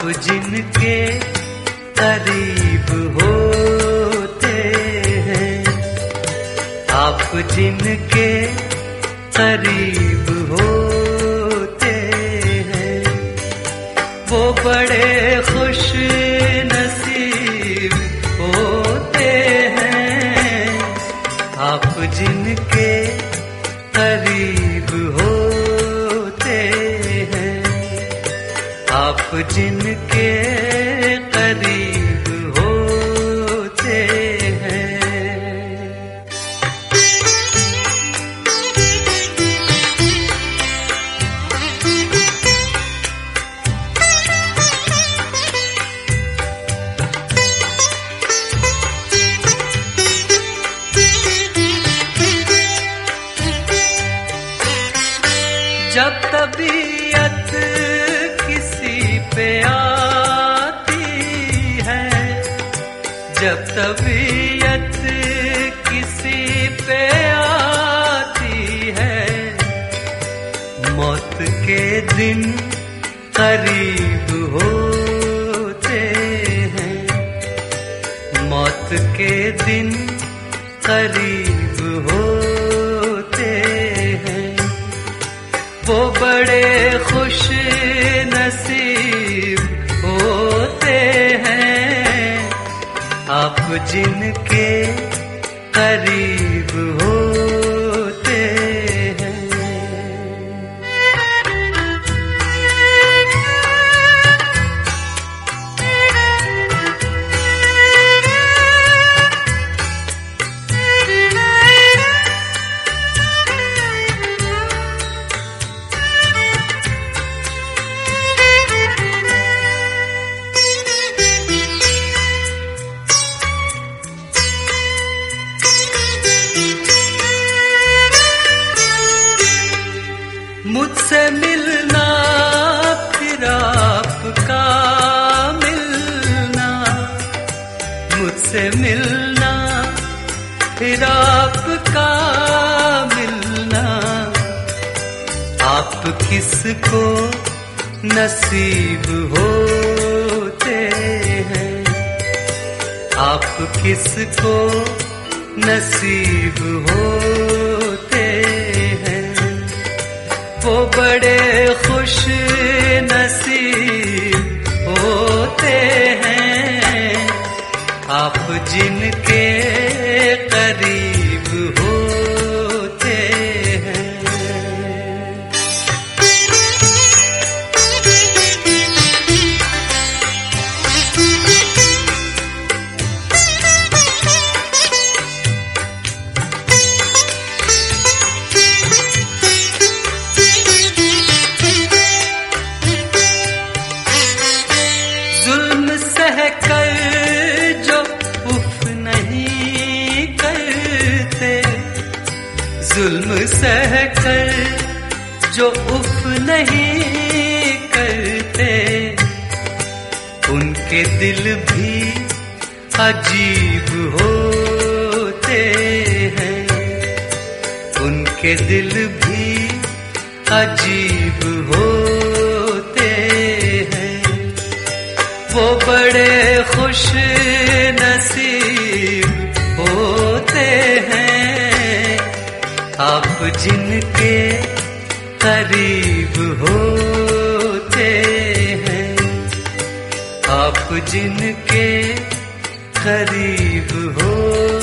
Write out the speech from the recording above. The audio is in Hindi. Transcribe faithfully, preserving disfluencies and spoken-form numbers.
जिनके करीब होते हैं, आप जिनके करीब होते हैं, वो बड़े खुश नसीब होते हैं। आप जिनके करीब होते हैं, आप जिनके करीब होते हैं। जब तबीयत किसी पे आती है, जब तबीयत किसी पे आती है, मौत के दिन करीब होते हैं, मौत के दिन करीब होते हैं। वो बड़े खुश नसीब होते हैं, आप जिनके करीब होते हैं। मुझसे मिलना फिर आपका मिलना, मुझसे मिलना फिर आपका मिलना, आप किसको नसीब होते हैं, आप किसको नसीब होते हैं। वो बड़े खुश नसीब होते हैं, आप जिनके करीब होते हैं। जुल्म सहकर जो उफ नहीं करते, जुल्म सहकर जो उफ नहीं करते, उनके दिल भी अजीब होते हैं, उनके दिल भी अजीब होते हैं। वो बड़े खुश नसीब होते हैं, आप जिनके करीब होते हैं, आप जिनके करीब हो